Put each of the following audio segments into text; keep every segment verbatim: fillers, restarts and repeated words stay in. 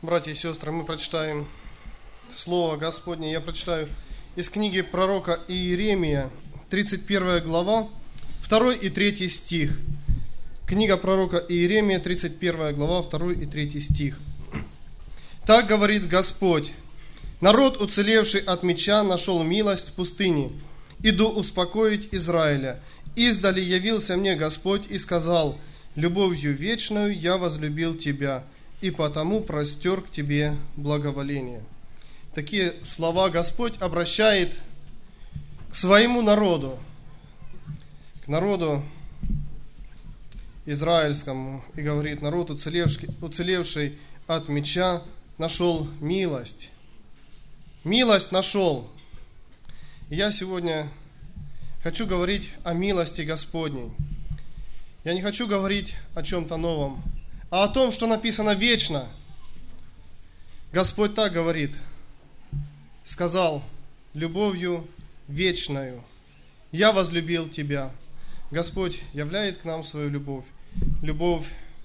Братья и сестры, мы прочитаем Слово Господне. Я прочитаю из книги пророка Иеремия, тридцать первая глава, второй и третий стих. Книга пророка Иеремия, тридцать первая глава, второй и третий стих. «Так говорит Господь: народ, уцелевший от меча, нашел милость в пустыне. Иду успокоить Израиля. Издали явился мне Господь и сказал: любовью вечную я возлюбил тебя, и потому простер к тебе благоволение». Такие слова Господь обращает к своему народу, к народу израильскому, и говорит: народ, уцелевший, уцелевший от меча, нашел милость. Милость нашел. И я сегодня хочу говорить о милости Господней. Я не хочу говорить о чем-то новом, а о том, что написано вечно. Господь так говорит: сказал: любовью вечною я возлюбил тебя. Господь являет к нам свою любовь, любовь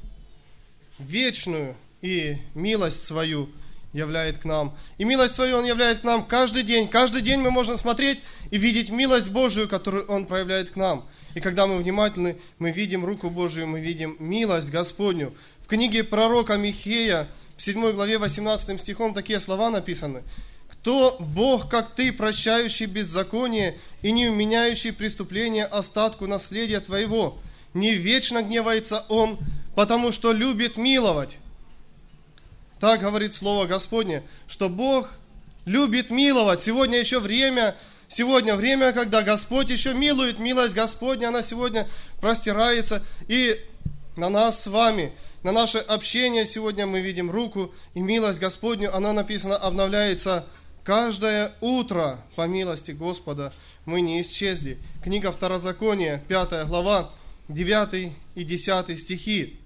вечную, и милость свою являет к нам. И милость свою Он являет к нам каждый день. Каждый день мы можем смотреть и видеть милость Божию, которую Он проявляет к нам. И когда мы внимательны, мы видим руку Божию, мы видим милость Господню. В книге пророка Михея, в седьмой главе, восемнадцатым стихом такие слова написаны: «Кто Бог, как ты, прощающий беззаконие и не уменяющий преступление остатку наследия твоего? Не вечно гневается Он, потому что любит миловать». Так говорит Слово Господне, что Бог любит миловать. Сегодня еще время, сегодня время, когда Господь еще милует. Милость Господня, она сегодня простирается и на нас с вами. На наше общение сегодня мы видим руку, и милость Господню, она написано, обновляется каждое утро. По милости Господа мы не исчезли. Книга Второзакония, пятая глава, девятый и десятый стихи.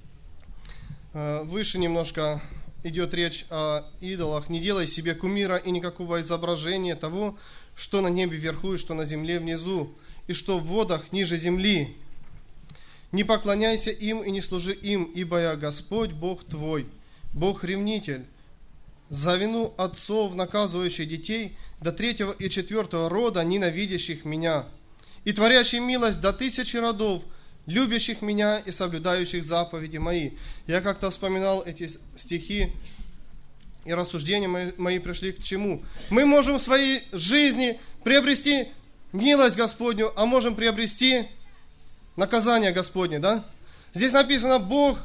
Выше немножко идет речь о идолах. «Не делай себе кумира и никакого изображения того, что на небе вверху и что на земле внизу, и что в водах ниже земли. Не поклоняйся им и не служи им, ибо я Господь Бог твой, Бог-ревнитель, за вину отцов, наказывающих детей, до третьего и четвертого рода, ненавидящих меня, и творящий милость до тысячи родов, любящих меня и соблюдающих заповеди мои». Я как-то вспоминал эти стихи, и рассуждения мои, мои пришли к чему? Мы можем в своей жизни приобрести милость Господню, а можем приобрести наказание Господне, да? Здесь написано: Бог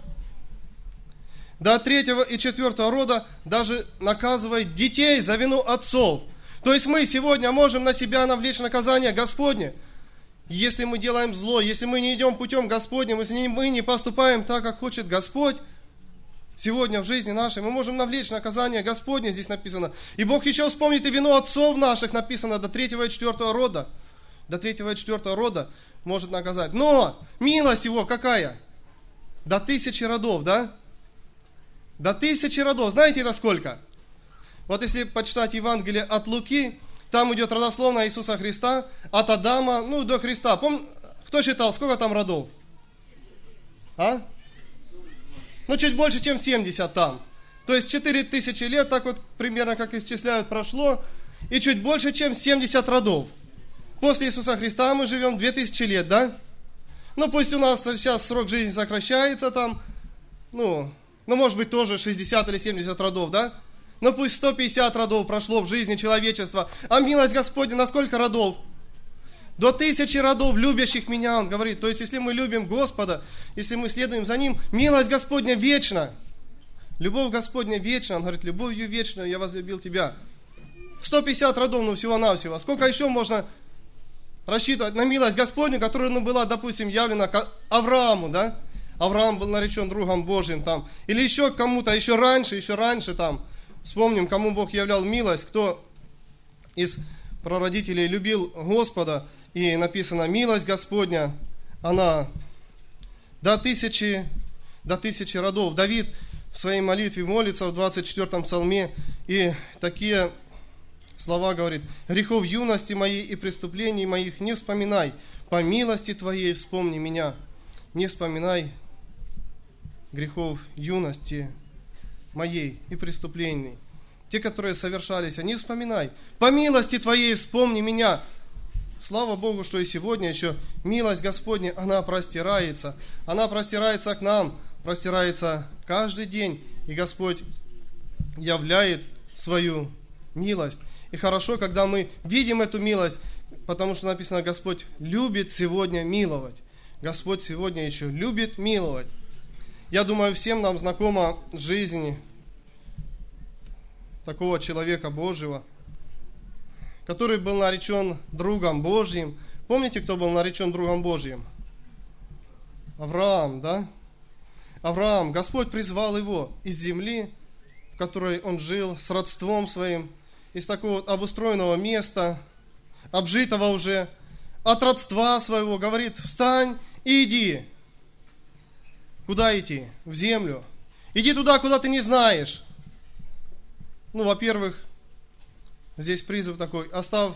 до третьего и четвертого рода даже наказывает детей за вину отцов. То есть мы сегодня можем на себя навлечь наказание Господне. Если мы делаем зло, если мы не идем путем Господним, если мы не поступаем так, как хочет Господь, сегодня в жизни нашей мы можем навлечь наказание Господне, здесь написано. И Бог еще вспомнит и вину отцов наших, написано, до третьего и четвертого рода. До третьего и четвертого рода может наказать. Но милость Его какая? До тысячи родов, да? До тысячи родов. Знаете, до сколько? Вот если почитать Евангелие от Луки, там идет родословная Иисуса Христа, от Адама, ну, до Христа. Пом... Кто считал, сколько там родов? А? Ну, чуть больше, чем семьдесят там. То есть четыре тысячи лет, так вот примерно, как исчисляют, прошло, и чуть больше, чем семьдесят родов. После Иисуса Христа мы живем две тысячи лет, да? Ну, пусть у нас сейчас срок жизни сокращается там, ну, ну, может быть, тоже шестьдесят или семьдесят родов, да? Но пусть сто пятьдесят родов прошло в жизни человечества. А милость Господня на сколько родов? До тысячи родов, любящих меня, Он говорит. То есть, если мы любим Господа, если мы следуем за Ним, милость Господня вечна. Любовь Господня вечна. Он говорит: любовью вечную я возлюбил тебя. сто пятьдесят родов, ну, всего-навсего. Сколько еще можно рассчитывать на милость Господню, которая, ну, была, допустим, явлена к Аврааму, да? Авраам был наречен другом Божьим там. Или еще кому-то, еще раньше, еще раньше там. Вспомним, кому Бог являл милость, кто из прародителей любил Господа, и написано: милость Господня, она до тысячи, до тысячи родов. Давид в своей молитве молится в двадцать четвёртом псалме, и такие слова говорит: грехов юности моей и преступлений моих не вспоминай, по милости Твоей вспомни меня. Не вспоминай грехов юности моей и преступлений, те, которые совершались, не вспоминай. По милости Твоей вспомни меня. Слава Богу, что и сегодня еще милость Господня, она простирается. Она простирается к нам, простирается каждый день. И Господь являет свою милость. И хорошо, когда мы видим эту милость, потому что написано, Господь любит сегодня миловать. Господь сегодня еще любит миловать. Я думаю, всем нам знакома жизнь такого человека Божьего, который был наречен другом Божьим. Помните, кто был наречен другом Божьим? Авраам, да? Авраам, Господь призвал его из земли, в которой он жил, с родством своим, из такого обустроенного места, обжитого уже, от родства своего, говорит, встань и иди. Куда идти? В землю. Иди туда, куда ты не знаешь. Ну, во-первых, здесь призыв такой, оставь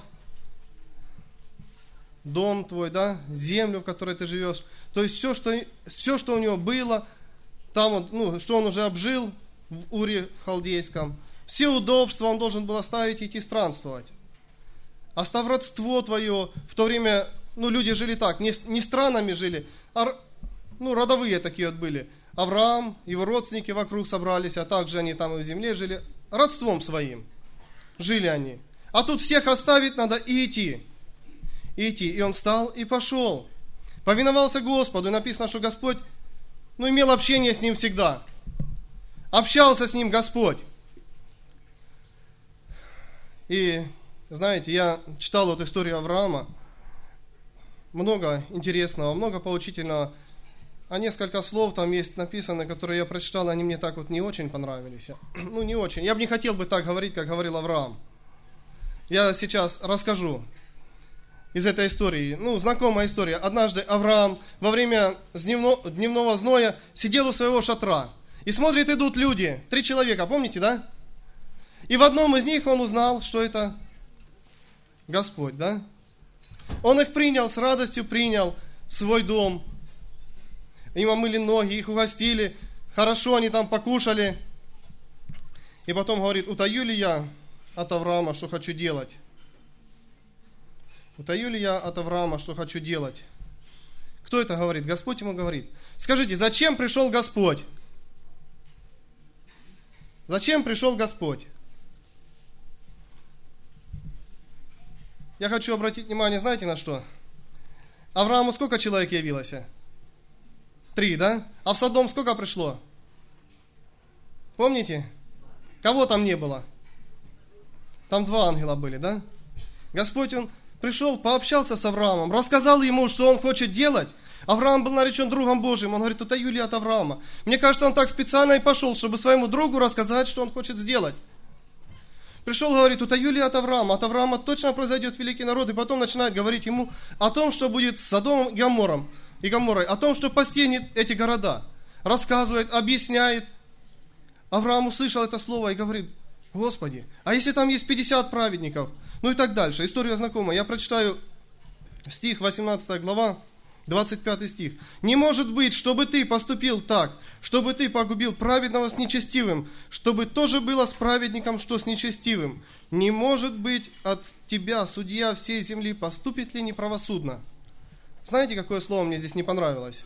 дом твой, да, землю, в которой ты живешь. То есть все, что, все, что у него было, там он, ну, что он уже обжил в Уре в Халдейском, все удобства он должен был оставить и идти странствовать. Оставь родство твое. В то время, ну, люди жили так, не, не странами жили, а, ну, родовые такие вот были. Авраам, его родственники вокруг собрались, а также они там и в земле жили, родством своим жили они. А тут всех оставить надо и идти. И идти. И он встал и пошел. Повиновался Господу. И написано, что Господь, ну, имел общение с ним всегда. Общался с ним Господь. И, знаете, я читал вот историю Авраама. Много интересного, много поучительного. А несколько слов там есть написано, которые я прочитал, они мне так вот не очень понравились. Ну, не очень. Я бы не хотел бы так говорить, как говорил Авраам. Я сейчас расскажу из этой истории. Ну, знакомая история. Однажды Авраам во время дневного, дневного зноя сидел у своего шатра. И смотрит, идут люди. Три человека, помните, да? И в одном из них он узнал, что это Господь, да? Он их принял, с радостью принял в свой дом. Им омыли ноги, их угостили, хорошо они там покушали. И потом говорит, утаю ли я от Авраама, что хочу делать? Утаю ли я от Авраама, что хочу делать? Кто это говорит? Господь ему говорит. Скажите, зачем пришел Господь? Зачем пришел Господь? Я хочу обратить внимание, знаете, на что? Аврааму сколько человек явилось? Три, да? А в Содом сколько пришло? Помните? Кого там не было? Там два ангела были, да? Господь, Он пришел, пообщался с Авраамом, рассказал ему, что он хочет делать. Авраам был наречен другом Божьим. Он говорит, утаю ли от Авраама? Мне кажется, он так специально и пошел, чтобы своему другу рассказать, что он хочет сделать. Пришел, говорит, утаю ли от Авраама? От Авраама точно произойдет великий народ. И потом начинает говорить ему о том, что будет с Содомом и Гомором. И Гоморрой, о том, что постигнет эти города. Рассказывает, объясняет. Авраам услышал это слово и говорит, Господи, а если там есть пятьдесят праведников? Ну и так дальше. История знакомая. Я прочитаю стих, восемнадцатая глава, двадцать пятый стих. «Не может быть, чтобы ты поступил так, чтобы ты погубил праведного с нечестивым, чтобы тоже было с праведником, что с нечестивым. Не может быть от тебя, судья всей земли, поступит ли неправосудно». Знаете, какое слово мне здесь не понравилось?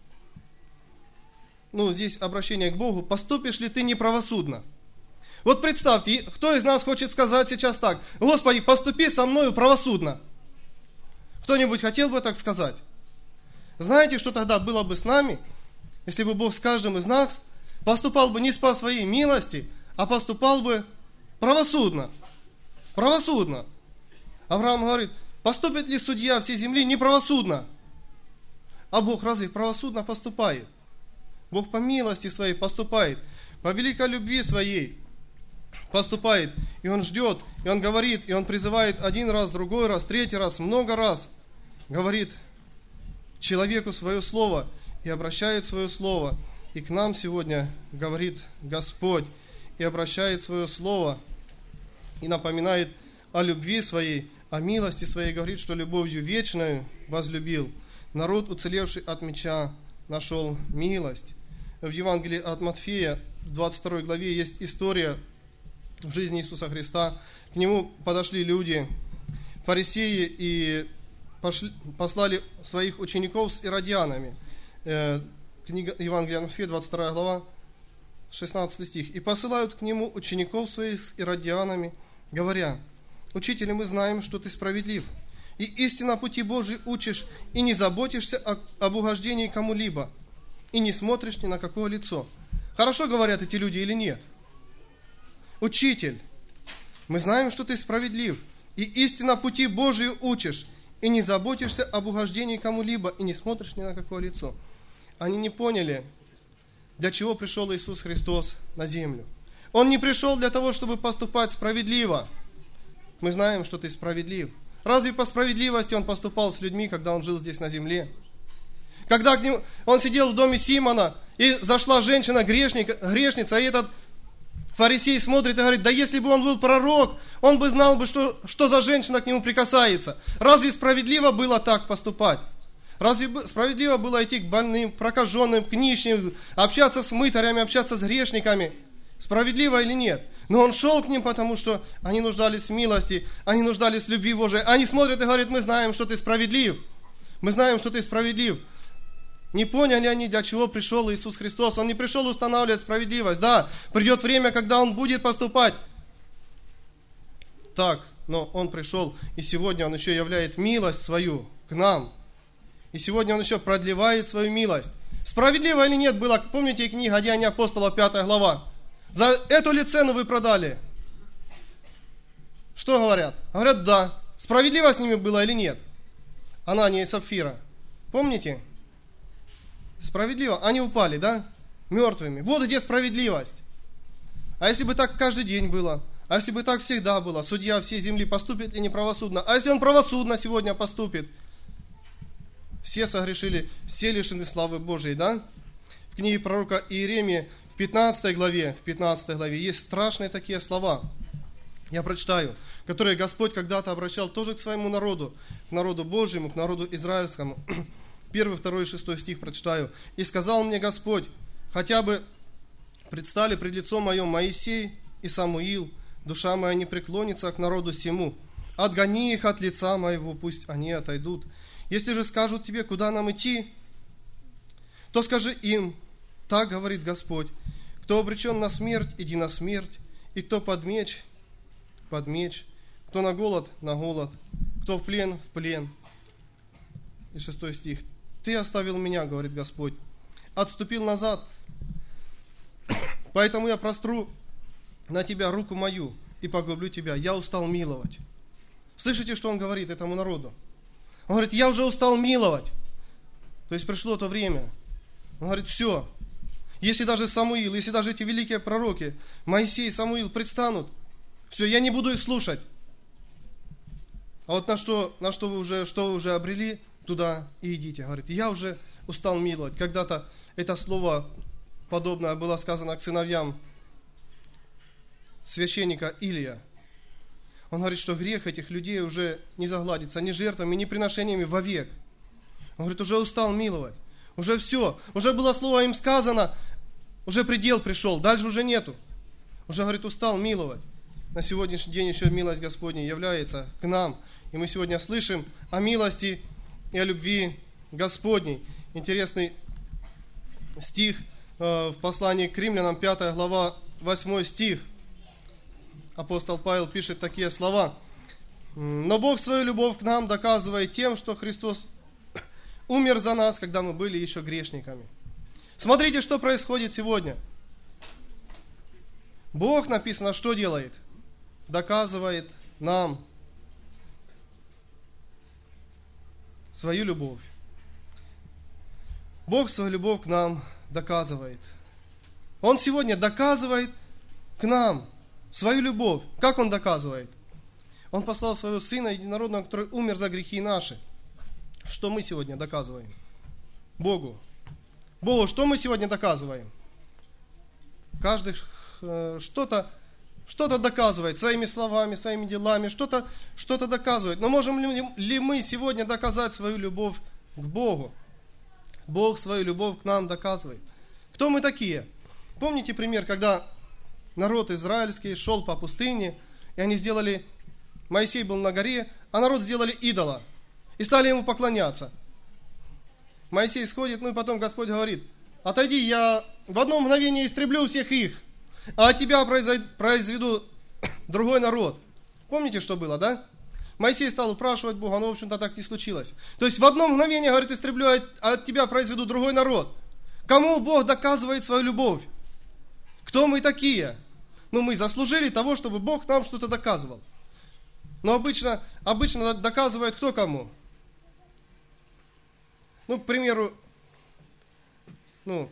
Ну, здесь обращение к Богу. Поступишь ли ты неправосудно? Вот представьте, кто из нас хочет сказать сейчас так: Господи, поступи со мною правосудно? Кто-нибудь хотел бы так сказать? Знаете, что тогда было бы с нами, если бы Бог с каждым из нас поступал бы не по своей милости, а поступал бы правосудно? Правосудно. Авраам говорит, поступит ли судья всей земли неправосудно? А Бог разве правосудно поступает? Бог по милости своей поступает, по великой любви своей поступает. И Он ждет, и Он говорит, и Он призывает один раз, другой раз, третий раз, много раз. Говорит человеку свое слово и обращает свое слово. И к нам сегодня говорит Господь и обращает свое слово и напоминает о любви своей, о милости своей, говорит, что любовью вечною возлюбил. Народ, уцелевший от меча, нашел милость. В Евангелии от Матфея, в двадцать второй главе есть история в жизни Иисуса Христа. К Нему подошли люди, фарисеи, и пошли, послали своих учеников с иродианами. Книга Евангелия от Матфея, двадцать вторая глава, шестнадцатый стих. «И посылают к Нему учеников своих с иродианами, говоря: Учитель, мы знаем, что Ты справедлив, и истинно пути Божьи учишь, и не заботишься о, об угождении кому-либо, и не смотришь ни на какое лицо». Хорошо говорят эти люди или нет? Учитель, мы знаем, что Ты справедлив, и истинно пути Божьи учишь, и не заботишься об угождении кому-либо, и не смотришь ни на какое лицо. Они не поняли, для чего пришел Иисус Христос на землю. Он не пришел для того, чтобы поступать справедливо. Мы знаем, что Ты справедлив. Разве по справедливости Он поступал с людьми, когда Он жил здесь на земле? Когда к нему, Он сидел в доме Симона, и зашла женщина, грешник, грешница, и этот фарисей смотрит и говорит: да если бы он был пророк, он бы знал, бы, что, что за женщина к нему прикасается. Разве справедливо было так поступать? Разве справедливо было идти к больным, прокаженным, к нищим, общаться с мытарями, общаться с грешниками? Справедливо или нет? Но он шел к ним, потому что они нуждались в милости, они нуждались в любви Божией. Они смотрят и говорят: мы знаем, что Ты справедлив. Мы знаем, что Ты справедлив. Не поняли они, для чего пришел Иисус Христос. Он не пришел устанавливать справедливость. Да, придет время, когда Он будет поступать так, но Он пришел, и сегодня Он еще являет милость свою к нам. И сегодня Он еще продлевает свою милость. Справедливо или нет было, помните книга Деяния апостола, пятая глава? За эту ли цену вы продали? Что говорят? Говорят, да. Справедливо с ними было или нет? Анания и Сапфира. Помните? Справедливо. Они упали, да? Мертвыми. Вот где справедливость. А если бы так каждый день было? А если бы так всегда было? Судья всей земли поступит ли неправосудно? А если он правосудно сегодня поступит? Все согрешили, все лишены славы Божией, да? В книге пророка Иеремии в пятнадцатой главе, в пятнадцатой главе есть страшные такие слова. Я прочитаю, которые Господь когда-то обращал тоже к своему народу, к народу Божьему, к народу израильскому. Первый, второй и шестой стих прочитаю. «И сказал мне Господь: хотя бы предстали пред лицом моим Моисей и Самуил, душа моя не преклонится к народу сему. Отгони их от лица моего, пусть они отойдут. Если же скажут тебе, куда нам идти, то скажи им: так говорит Господь, кто обречен на смерть, иди на смерть, и кто под меч, под меч, кто на голод, на голод, кто в плен, в плен». И шестой стих. «Ты оставил меня, говорит Господь, отступил назад, поэтому я простру на тебя руку мою и погублю тебя. Я устал миловать». Слышите, что Он говорит этому народу? Он говорит: я уже устал миловать. То есть пришло то время. Он говорит: все. Если даже Самуил, если даже эти великие пророки, Моисей и Самуил предстанут, все, я не буду их слушать. А вот на что, на что вы уже, что вы уже обрели, туда и идите. Говорит: я уже устал миловать. Когда-то это слово подобное было сказано к сыновьям священника Илия. Он говорит, что грех этих людей уже не загладится ни жертвами, ни приношениями вовек. Он говорит: уже устал миловать. Уже все. Уже было слово им сказано. Уже предел пришел. Дальше уже нету. Уже, говорит, устал миловать. На сегодняшний день еще милость Господня является к нам. И мы сегодня слышим о милости и о любви Господней. Интересный стих в послании к Римлянам, пятая глава, восьмой стих. Апостол Павел пишет такие слова: «Но Бог свою любовь к нам доказывает тем, что Христос умер за нас, когда мы были еще грешниками». Смотрите, что происходит сегодня. Бог, написано, что делает? Доказывает нам свою любовь. Бог свою любовь к нам доказывает. Он сегодня доказывает к нам свою любовь. Как Он доказывает? Он послал своего Сына Единородного, который умер за грехи наши. Что мы сегодня доказываем? Богу. Богу, что мы сегодня доказываем? Каждый э, что-то, что-то доказывает своими словами, своими делами, что-то, что-то доказывает. Но можем ли, ли мы сегодня доказать свою любовь к Богу? Бог свою любовь к нам доказывает. Кто мы такие? Помните пример, когда народ израильский шел по пустыне, и они сделали, Моисей был на горе, а народ сделали идола, и стали ему поклоняться. Моисей сходит, ну и потом Господь говорит: отойди, я в одно мгновение истреблю всех их, а от тебя произведу другой народ. Помните, что было, да? Моисей стал упрашивать Бога, но, в общем-то, так не случилось. То есть в одно мгновение, говорит, истреблю, а от тебя произведу другой народ. Кому Бог доказывает свою любовь? Кто мы такие? Ну, мы заслужили того, чтобы Бог нам что-то доказывал. Но обычно, обычно доказывает кто кому? Ну, к примеру, ну,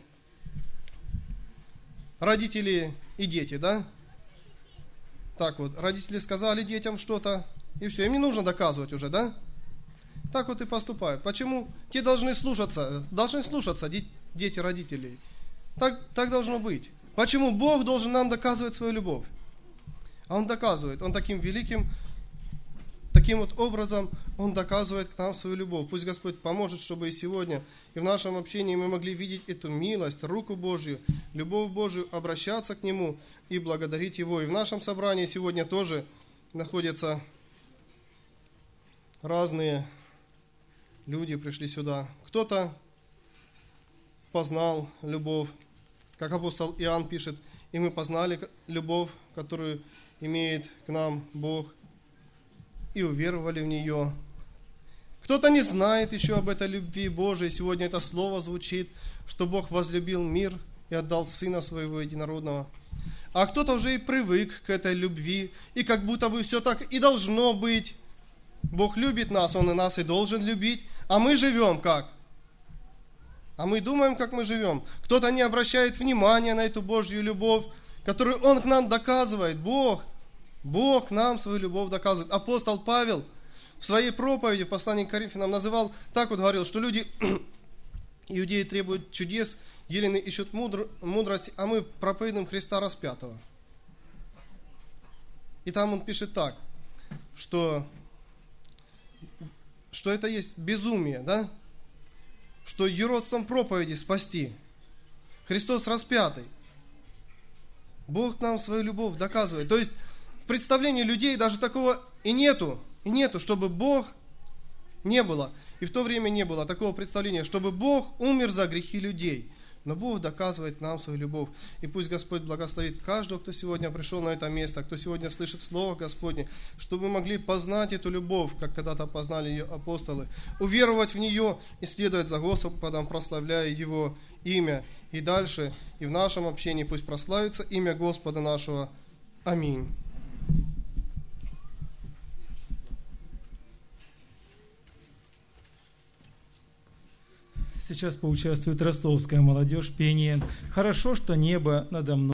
родители и дети, да? Так вот, родители сказали детям что-то, и все, им не нужно доказывать уже, да? Так вот и поступают. Почему? Те должны слушаться, должны слушаться дети родителей. Так, так должно быть. Почему Бог должен нам доказывать свою любовь? А Он доказывает, Он таким великим, таким вот образом Он доказывает к нам свою любовь. Пусть Господь поможет, чтобы и сегодня, и в нашем общении мы могли видеть эту милость, руку Божью, любовь Божью, обращаться к Нему и благодарить Его. И в нашем собрании сегодня тоже находятся разные люди, пришли сюда. Кто-то познал любовь, как апостол Иоанн пишет, и мы познали любовь, которую имеет к нам Бог, и уверовали в нее. Кто-то не знает еще об этой любви Божией. Сегодня это слово звучит, что Бог возлюбил мир и отдал Сына Своего Единородного. А кто-то уже и привык к этой любви, и как будто бы все так и должно быть. Бог любит нас, Он и нас и должен любить, а мы живем как? А мы думаем, как мы живем. Кто-то не обращает внимания на эту Божью любовь, которую Он к нам доказывает. Бог, Бог нам свою любовь доказывает. Апостол Павел в своей проповеди, в послании к Коринфянам, называл, так вот говорил, что люди, иудеи требуют чудес, елены ищут мудр, мудрости, а мы проповедуем Христа распятого. И там он пишет так, что, что это есть безумие, да? Что юродством проповеди спасти. Христос распятый. Бог нам свою любовь доказывает. То есть в представлении людей даже такого и нету. И нету, чтобы Бог не было. И в то время не было такого представления, чтобы Бог умер за грехи людей. Но Бог доказывает нам свою любовь. И пусть Господь благословит каждого, кто сегодня пришел на это место, кто сегодня слышит Слово Господне, чтобы мы могли познать эту любовь, как когда-то познали ее апостолы, уверовать в нее и следовать за Господом, прославляя Его имя. И дальше, и в нашем общении пусть прославится имя Господа нашего. Аминь. Сейчас поучаствует ростовская молодежь в пении «Хорошо, что небо надо мной».